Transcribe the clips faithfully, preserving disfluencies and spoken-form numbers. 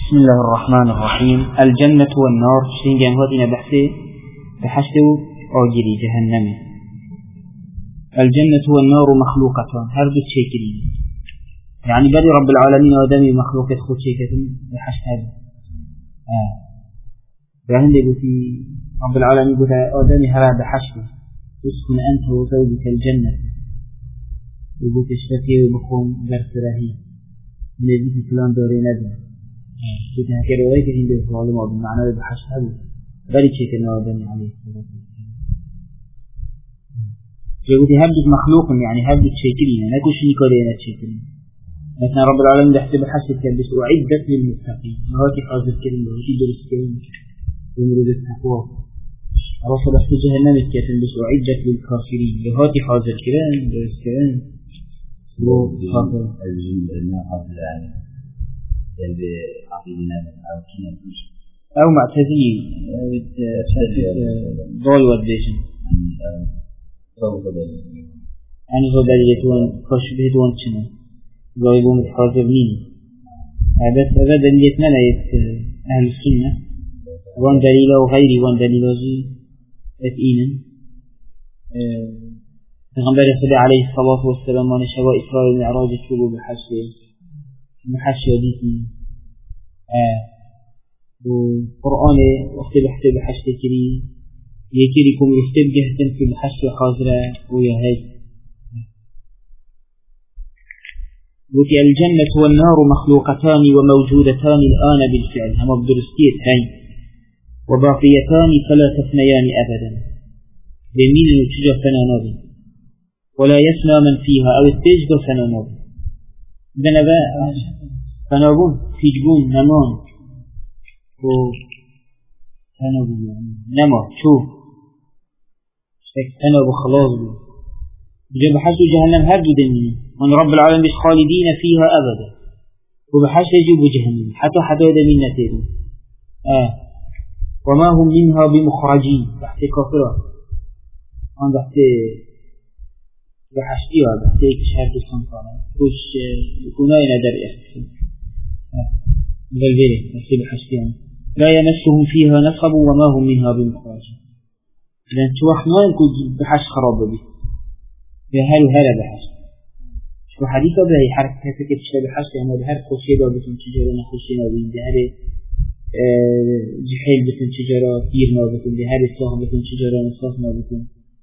بسم الله الرحمن الرحيم. الجنة والنار شين جانهاتنا بحثي بحثه أوجري جهنم. الجنة والنار مخلوقتان هرب الشيكرين، يعني بدي رب العالمين آدمي مخلوقة خود شيكتين بحث هذا آه. فهندي في رب العالمين قلت آدمي هرا بحثه اسكن أنت وزوجك الجنة وقلت اشتكي وبخون درس رهي من الجنة فلان دوري ندم قلت هكذا رواية هندي في العلماء بالمعنى بحث هذا بل شيكنا آدمي عليه الصلاة والسلام. قلت هبدت مخلوق يعني هبدت شيكرين نكوش نكورينا شيكرين، لكن رب العالمين دحت بحث التلبس أعدت للمتقين هاتي حاضر كريم وهاتي درس كريم ومرد التقوى. رسل في جهنم الكاتل بس أعدت للكافرين وهاتي حاضر كريم درس كريم وحاضر الجنة حاضر يعني جلب عقيدنا أو كنا فيش أو معتزي ضال وديشن يعني هو دليلتون كشبهتون شنو ضايبون الحاضرين هذا هذا دليلتنا ليت أهل السنة وان دليله وغيره وان دليله زي اتئينا پیغمبر خدا عليه الصلاة والسلام وان شواء إسرائيل معراج الشبه بحشي محشي وديتي وقرآن وقت بحث بحشي كري يكريكم يفتب جهتن في بحشي حاضرة ويا هاي وفي الجنة والنار مخلوقتان وموجودتان الآن بالفعل هم بدرستيت هاي وباقيتان فلا تفنيان أبدا بمين يتجه فنانوبي ولا يفنى من فيها أو التجه فنانوبي ذنبا فنانوبون تجبون نمان و فنانوبي نما شو فنانوب خلاص بي جاب حسو جهنم هرد دنيا من رب العالمين خالدين فيها أبدا وبحش يجيب جهنم حتى حتى هذا من نتيجه آه. وما هم منها بمخرجين تحت كافرة عن تحت بحشتها تحت اكتشاف السلطان وش يكونوا ندر بالبيل تحت بحشتها لا يمسهم فيها نصب وما هم منها بمخرجين لأن توحنا يكون بحش خراب به بهال هلا بحش شو حديثه بهي حركة كتير تشبه حش يعني بهر خشيبة بتن تجارة نخشينا بين بهر جحيل بتن تجارة كيرنا بتن بهر الصاح بتن تجارة نصاصنا بتن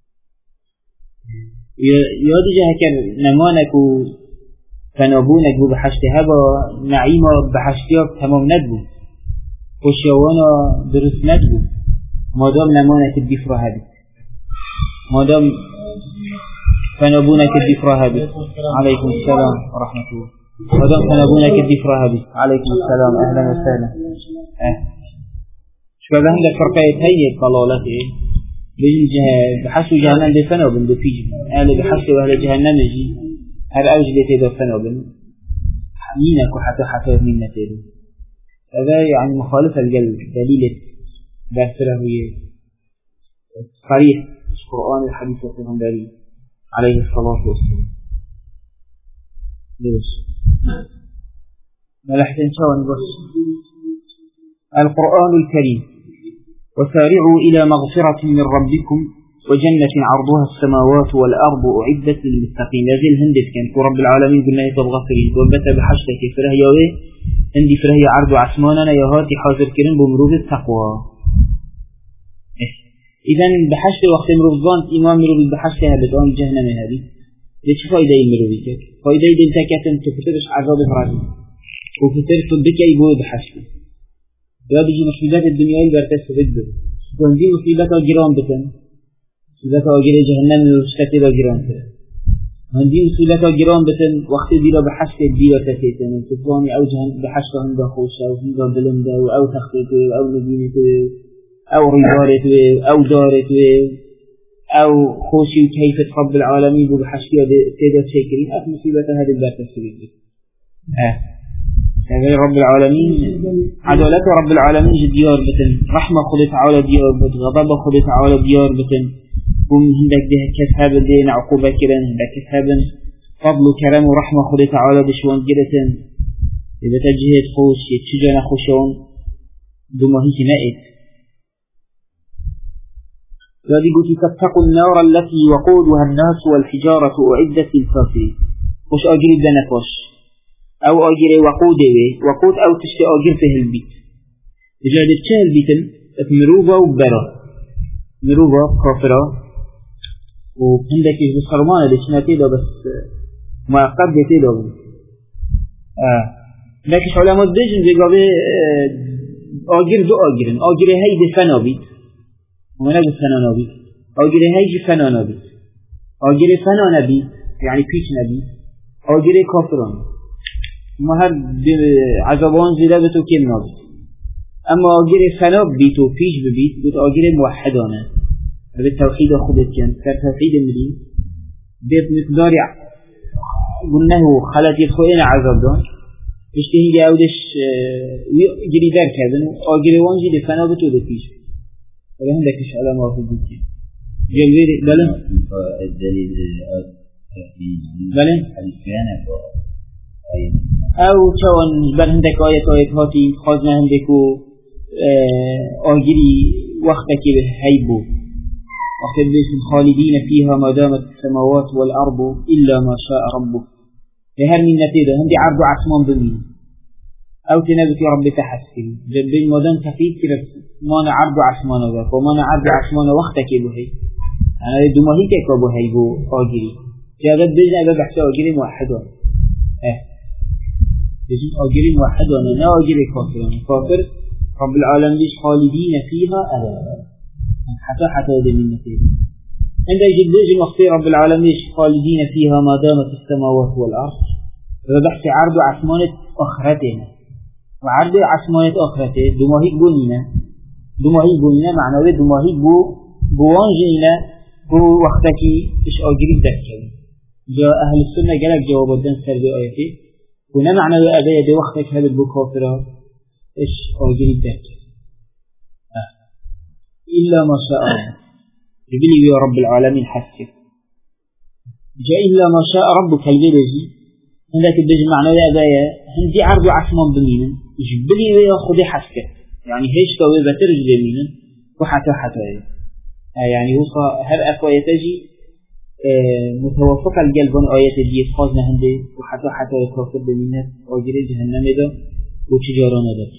يادي جه كر نمانك وفنابونك بحشتها با نعيمة بحشتها تمام ندبو خشيوانا درس ندبو ما دام نمانك الدفرة هذه ما دام فنبونك الدفرة هذه عليكم السلام ورحمة الله ودام فنبونك الدفرة هذه عليكم السلام أهلا وسهلا أه. شو هذا عندك فرقية هي الضلالات إيه بحسوا جهنم بفنوبن بفيج أهل بحسوا أهل جهنم يجي هل أوج بيتي بفنوبن مينك وحتى حتى من نتيجه هذا يعني مخالفة الجل دليل بأسره هي صريح القرآن الحديث وفيهم دليل عليه الصلاة والسلام. ليش؟ ملحت إن شاء الله بس القرآن الكريم وسارعوا إلى مغفرة من ربكم وجنة عرضها السماوات والأرض أعدت للمتقين. هذه الهندس كانت رب العالمين قلنا يتبغفرين وبت بحشتك فرهي وإيه عندي فرهي عرض عثماننا يهاتي حاضر كريم بمروض التقوى. إذن بحشت وقت مروضان إمام مروض بحشتها بتقام جهنم هذه ليش فايدة المروضك؟ فايدة دلتك أن تفترش عذاب فرادي وفتر تبك يبوي بحشته يا بيجي مصيبات الدنيا البركة تبدل وندي مصيبات الجيران بتن مصيبات الجيران جهنم وشتى الجيران وندي مصيبات الجيران بتن وقت ديلا بحشت ديلا كثيرا تفاني أو جهنم بحشت عنده خوشة أو عنده دلنده أو تخطيطه أو نبينته أو رجالته أو دارته أو خوشي كيف رب العالمين بحشتها بتدر شكرين أف مصيبة هذه البركة تبدل آه هذا رب العالمين عدالة رب العالمين ديار بتن رحمة خلي تعالى ديار بتن غضب خلي تعالى ديار بتن ومن هندك ده كسب دين عقوبة كرن هندك كسب فضل وكرم ورحمة خلي تعالى بشوان جرتن إذا تجهد خوش يتشجع نخوشون دمهي نائت فهذه قلت تتقوا النار التي وقودها الناس والحجارة أعدت للكافرين وش أجري دنكوش أو أجري وقوده وقود أو تشتي أجر فيه البيت إذا تشتي البيت مروبة وبرا مروبة كافرة وعندك بصرمانة لسنا تيدا بس ما قد تيدا آه لكن علماء الدجن بيقابل أجر دو أجرين أجر هيد فنا بيت وما نجد فنا نبي أجر هيج فنا نبي أجر فنا نبي يعني بيش نبي أجر كافران ما هاد عذابان زيادة بتو كم نبي أما أجر فنا بيتو بيش ببيت بيت أجر موحدانه بالتوحيد أخذت كان كالتوحيد المدين بيت مقدار قلناه خلت يدخلين عذاب دان اشتهي جاودش يجري دار كذا أجر وانجي لفنا بتو دفيش ولا عندك إيش على ما هو بيجي جميل بلى الدليل بلى أو شون بل عندك آية آية هاتي خزنا عندكو أجري وقتك بهيبو وقت بيش خالدين فيها ما دامت السماوات والأرض إلا ما شاء ربك لهر من نتيجة عندي عرض عثمان بمين أو تنبت يا رب تحسن جبين مدن تفيد كده ما نعرض عثمان ذاك وما نعرض عثمان وقتك بهي أنا دوماهي كيك بهي بو أجري جابت بيجنا إذا بحث أجري موحدون إيه بيجنا أجري موحدون أنا أجري كافرون كافر رب العالمين ليش خالدين فيها أبدا حتى حتى هذه من النتيجة عند جديج وقت رب العالمين ليش خالدين فيها ما دامت السماوات والأرض إذا بحث عرض عثمان أخرتنا وعرض عثمان أخرته دوماهي بونينا دوماهي بونينا معنوي دوماهي بو بوانجينا بو وقتكي إيش أجري ذكر جاء أهل السنة جالك جواب الدين سر بآياتي هنا معنوي أبايا دي وقتك هذا البو كافرة إيش أجري ذكر أه. إلا ما شاء الله يبلي يا رب العالمين حسك جاء إلا ما شاء ربك الجلجي عندك الدجل معنوي أبايا هندي عرض عثمان بمينا يجبلي ويأخذ حسك يعني هيش توي بترج بمينا وحتى حتى يعني هو هر أكوية تجي متوافقة القلب عن آيات دي خازنا هندي وحتى حتى يكافر بمينا وجر جهنم ده وتجارنا ده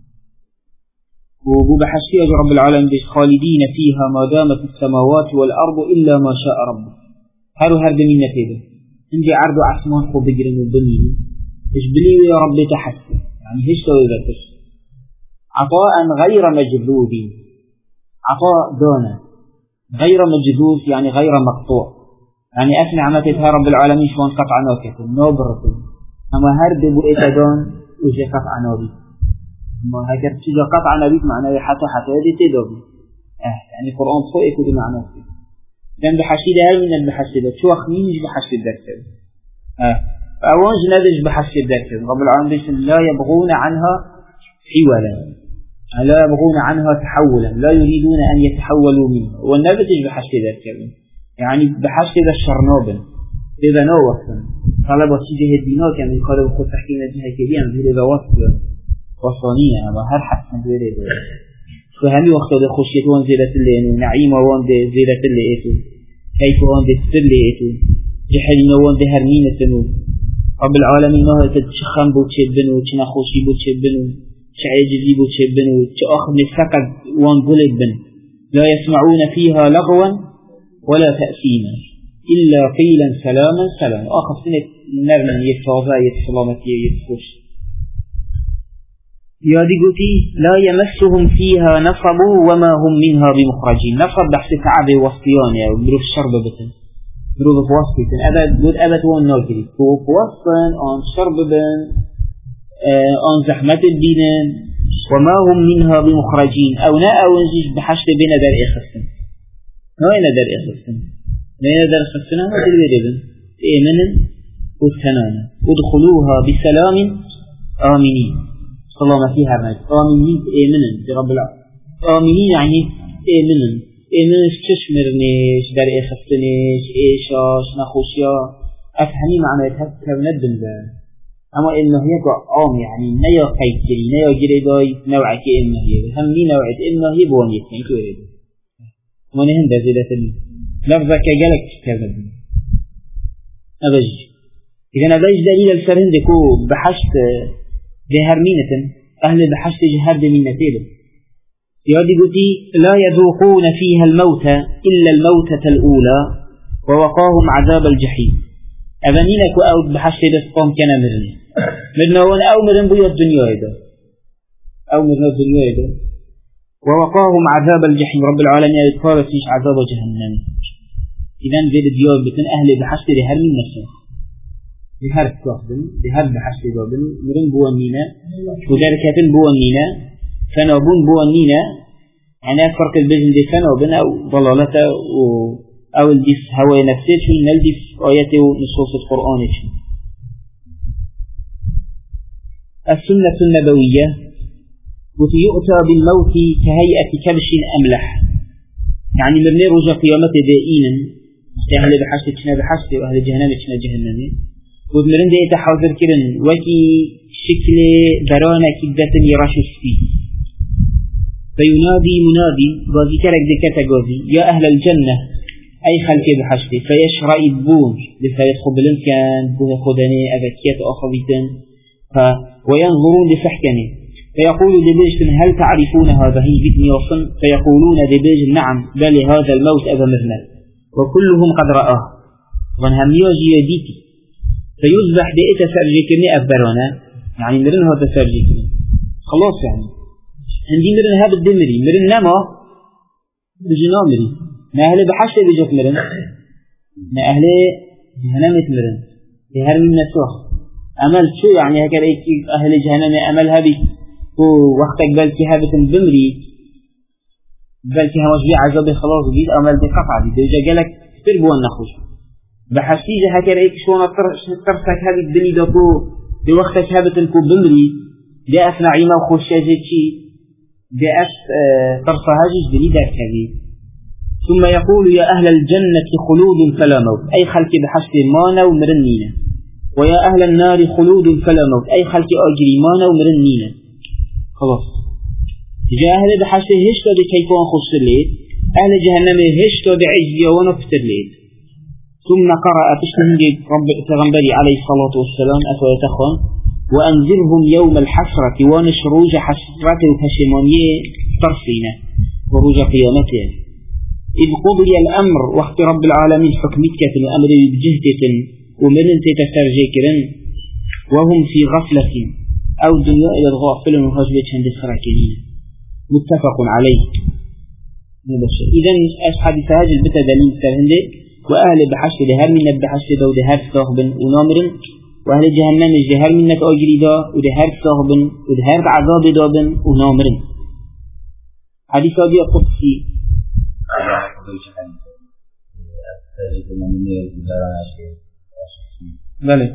وبو بحشي أجر رب العالمين خالدين فيها ما دامت السماوات والأرض إلا ما شاء رب هرو هر بمينا كده عندي عرض عثمان خو بجرم وبنين اجبلي يا رب تحسن يعني هيش توي ذاتش عطاء غير مجذوب عطاء دونه غير مجذوب يعني غير مقطوع يعني أثنى عمتها رب العالمين شوان قطع نوكته نوبرته أما هرب بؤيت دون وجه قطع نوبي أما هكذا تجي قطع نوبي معناه حتى حتى هذه تدوبي اه يعني القرآن فوق كل معناه فيه لأن بحشيد هل من البحشيدة شو أخمينش بحشيد ذكر اه فأوانج نذج بحشيد ذكر رب العالمين لا يبغون عنها حولا لا يبغون عنها تحولا لا يريدون أن يتحولوا منها والنبتج بحشيد ذكر يعني بحشيد الشرنوبل إذا نوصل طلب وسيجه الدينار كان يقال بخود تحكيم الجهة كبيرا بهذا إذا وصل وصانية أما هر حسن بهذا فهمي وقت هذا خشيت وان زيادة اللي نعيمة وان زيادة اللي إيتو كيف وان دستر اللي إيتو جحلنا وان دهرمين سنو رب العالمين ما هو تشخم بو تشبنو تنخوشي بو تشبنو شعيجزي بو تشبنو تأخذ السقد وان بلبن لا يسمعون فيها لغوا ولا تأثيما إلا قيلا سلاما سلاما آخر سنة نرمى يتفاضى يتسلامتي يتخوش يا ديقوتي لا يمسهم فيها نصب وما هم منها بمخرجين نصب بحث تعب وصيان يعني بروف الشرب بتن بروف بوصيتن أبد بود أبد هو الناجري هو بوصن عن شرب بن عن زحمة الدين وما هم منها بمخرجين أو نا أو نجيش بحشت بين در إخسن نوين در إخسن نوين در إخسن هذا الوردن إيمنا وثنانا ادخلوها بسلام آمنين صلى الله فيها رمز آمنين إيمنا برب العالمين آمنين يعني إيمنا إيمنا تشمرنيش در إخسنيش إيشاش نخوشيا أفهمي معنى كوند بنزا أما إنه هي عام يعني نيا قيدري نيا جريداي نوع كي إنه هي هم لي نوع إنه هي بونيت يعني كوريد من هند زيادة لفظة كجلك كذا أبج إذا أبج دليل الفرهند كو بحشت جهر مينة أهل بحشت جهر بمينة تيله يادي قلتي لا يذوقون فيها الموت إلا الموتة الأولى ووقاهم عذاب الجحيم أبنينك أو بحشت دسقام كان مرن مرنا وان أو مرن بيا الدنيا هذا أو مرنا الدنيا هذا ووقاهم عذاب الجحيم رب العالمين يذكر فيش عذاب جهنم إذن زيد ديار بتن أهل بحشت لهر من نفسه لهر كافن لهر بحشت دابن مرن بوانينا وداركاتن بوانينا فنابون بوانينا يعني فرق البجن دي فنابن أو ضلالته أو الديس هواي نفسه شو نلديس آياته ونصوص القرآن شو السنة النبوية وتيؤتى بالموت كهيئة كبش أملح يعني من رجع قيامة دائما أهل بحشت كنا بحشت وأهل جهنم كنا جهنم ومرن دي تحاضر كرن وكي شكل برانا كدة يراشش فيه فينادي منادي غازي كرك دكتا غازي يا أهل الجنة أي خلق بحشت فيشرع البون لفايت قبلن كان بوه خدني أذكيات أخويتن ف وينظرون لسحكني فيقول دبيجن هل تعرفون هذا هي بإذن وصن فيقولون دبيجن نعم بل هذا الموت أبا مرنا وكلهم قد رآه وانهم يجي يديتي فيذبح بإيتا سرجيكني أفبرانا يعني مرن هذا سرجيكني خلاص يعني عندي مرن هذا الدمري مرن نما بجنامري ما أهل بحشة بجوك مرن ما أهل جهنمت مرن بهر من نسوح أمل شو يعني هكذا أهل جهنم أمل هذه ووقتك بلكي هابة بمري بلكي همش بي عذابي خلاص بيد أمل دي قطع دي دي جالك تربوان نخوش بحسيجة هكذا ايك شوانا ترسك هذه الدنيا داكو دي وقتك هابة كو بمري دي أف نعيمة وخوشاجة شي دي أف ترسى هاجج دني داك هذه ثم يقول يا أهل الجنة خلود فلا موت أي خلق بحسب مانا ومرنينا ويا أهل النار خلود فلا موت أي خلق أجري مانا ومرنينا خلاص جاء أهل بحشت هشتا دي كيفان خص الليل أهل جهنم هشتا دي عجزية ونفتر الليل ثم قرأ تشتهنجي رب تغنبري عليه الصلاة والسلام أتوى يتخون وأنزلهم يوم الحسرة ونشروج حسرة وكشمانية طرفين وروج قيامته إذ قضي الأمر وقت رب العالمين حكمتك الأمر بجهدة ومن تتسرجكرن وهم في غفلة أو الدنيا إلى الغافل وهجبت عند السراكنين متفق عليه إذن أصحاب سهاج البتة دليل سرهنده وأهل بحشت دهر منك بحشت دا ودهر صاحبا ونامر وأهل جهنم دهر منك أجري دا ودهر صاحبا ودهر عذاب دابا ونامر حديث أبي قدسي بلى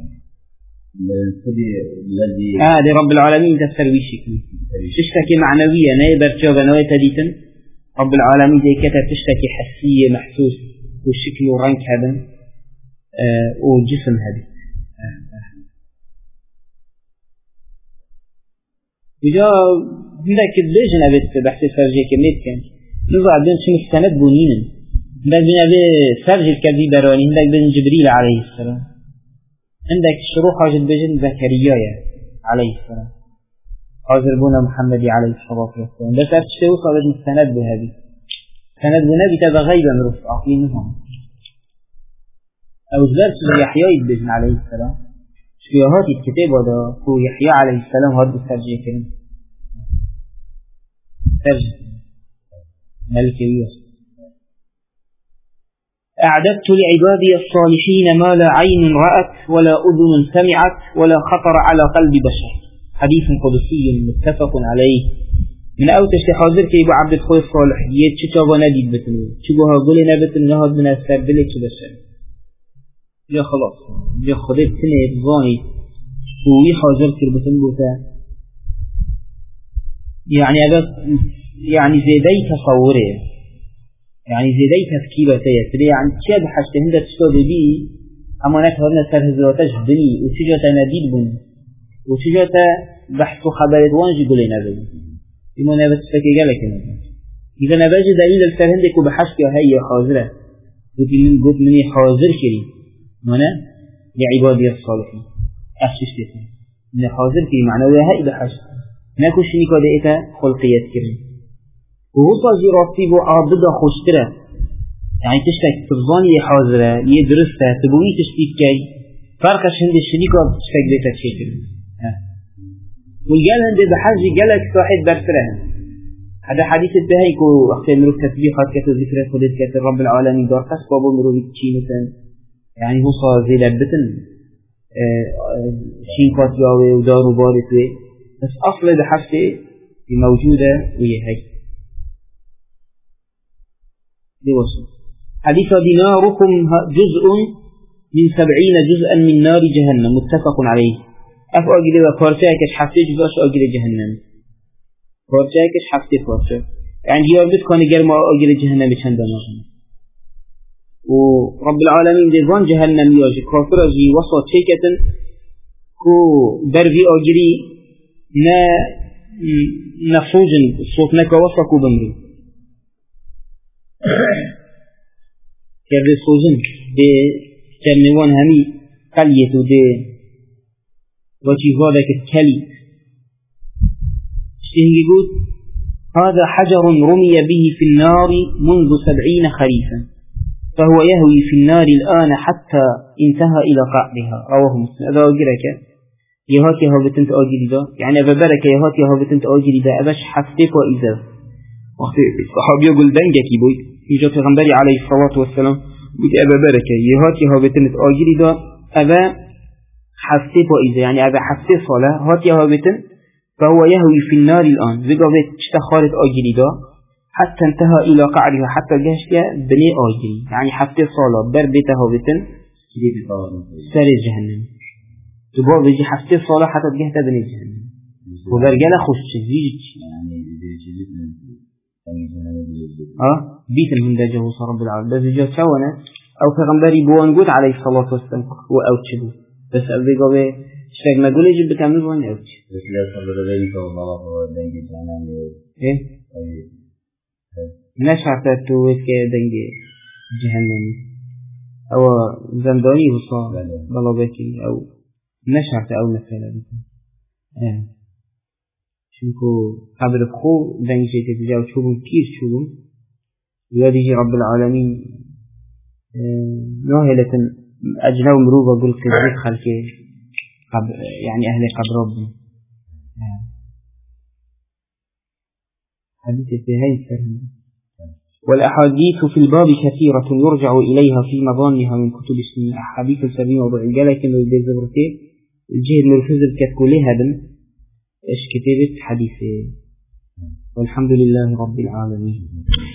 آه دي رب العالمين تستروي شكل تشتكي معنوية نايبر جوغا نوية تديتن رب العالمين دي كتا تشتكي حسية محسوس والشكل ورنك هذا آه والجسم هذا آه آه. إذا عندك الدجن أبت بحث سرجي كميت كان نضع بين شو مستند بنين عندك بين أبي سرج الكذي براني عندك بين جبريل عليه السلام عندك شروح حاجة بجن زكريا عليه السلام حاضر بنا محمد عليه الصلاة والسلام بس أفتشتوا صارت مستند بهذه سند بنبي تبا غيبا من رفع عقيمهم أو زبرت يحيى بجن عليه السلام شويهات الكتاب هذا هو يحيى عليه السلام هذا السرجي كريم سرجي ملك يوسف أعددت لعبادي الصالحين ما لا عين رأت ولا أذن سمعت ولا خطر على قلب بشر حديث قدسي متفق عليه من أوتش حاضر كي أبو عبد الخوي الصالح يد شتابا نديد بتنو شبوها قولنا بتنو هاد من أستقبلك شبشر يا خلاص يا خدت سنة ظاني وي حاضر كي بتنبوتا يعني أبد يعني زيدي تصوره يعني زي دي تفكيرة تيسرية يعني كيف حشت هندة تشتغل بي أما نكهرنا سر هزراتش بني وشجاة ناديد بن وشجاة بحث خبرت وانجي قولينا بني إما نبت فكي قالك إذا نباجي دليل السرهندك وبحشك هاي حاضرة قلت من قلت مني حاضر كريم هنا لعبادي الصالحين أخشش تسمى من حاضر كريم معنى هاي بحشك ناكو شنيكو دائتا خلقيات كريم وهو صاجي راسيبو عابدة خوشترة يعني تشتك تبظاني حاضرة يدرسها تبوي تشتيك كي فرقش هند الشنيكو تشتك دائتا شيء كريم والقال هند بحاجي قالك صاحب برسرها هذا حديث الدهيك وأختي مروف تسبيحات كتو ذكرى خدت كتو رب العالمين دار قص بابو مروف تشي مثلا يعني هو صار زي لبتن شين قاتياوي ودار وبارثوي بس أصل بحشته موجودة وهي هي دي وصل حديث ديناركم جزء من سبعين جزءا من نار جهنم متفق عليه أفو أجل وفارتاكش حفتي جزء أشو أجل جهنم فارتاكش حفتي فارتا يعني هي أربط كان جرم أجل جهنم بشهند ناجم ورب العالمين ديوان جهنم ياجي كافر أجي وسط شيكة كو دربي أجري نا نفوجن الصوت نكا وسطكو بمرو كابل صوجن دي كرنوان همي قليتو دي وشي هذا كالكلي اشتهي يقول هذا حجر رمي به في النار منذ سبعين خريفا فهو يهوي في النار الآن حتى انتهى إلى قعرها رواه مسلم هذا أجرك يهاتي هابتنت أجري دا يعني أبا بركة يهاتي هابتنت أجري دا أباش حفتك وإذا وقت الصحابي يقول دنجك بوي يجا تغنبري عليه الصلاة والسلام قلت أبا بركة يهاتي هابتنت أجري دا أبا حفتك وإذا يعني أبا حفتك صلاة هاتي هابتن فهو يهوي في النار الآن زيقا بيت اشتخارت أجري دا حتى انتهى إلى قعرها حتى جاشتها بني أجري يعني حفتك صلاة بر بيتها هابتن ساري جهنم تبغى بيجي حفتي الصلاة حتى تجهتها بين الجهنم وبرجالة خش زيج يعني اه بيت من ده جهوز رب العالمين بس جاء سوانا أو كغنبري بوان قد عليه الصلاة والسلام هو أوتشبه بس أبي قوي اشتاق ما قولي جب بتعمل بوان أوتش بس لا صبر ذلك والله ودنج جهنم إيه نشعت تويت كدنج جهنم أو زنداني وصار بالله بكي أو نشعت أو مثلا آه. شنكو قبل بخو دنجي تتجاو شوبهم كير شوبهم ويجي رب العالمين آه. نوهلة أجنو مروبة قل قذرك خلقه قبل يعني أهل قبر ربنا آه. حديث في هاي الفرن والأحاديث في الباب كثيرة يرجع إليها في مظانها من كتب السنة أحاديث السبيل وضع الجالة كما يبدأ زبرتين الجهد مرفوز كتكولها بن إيش كتبت حديثه والحمد لله رب العالمين.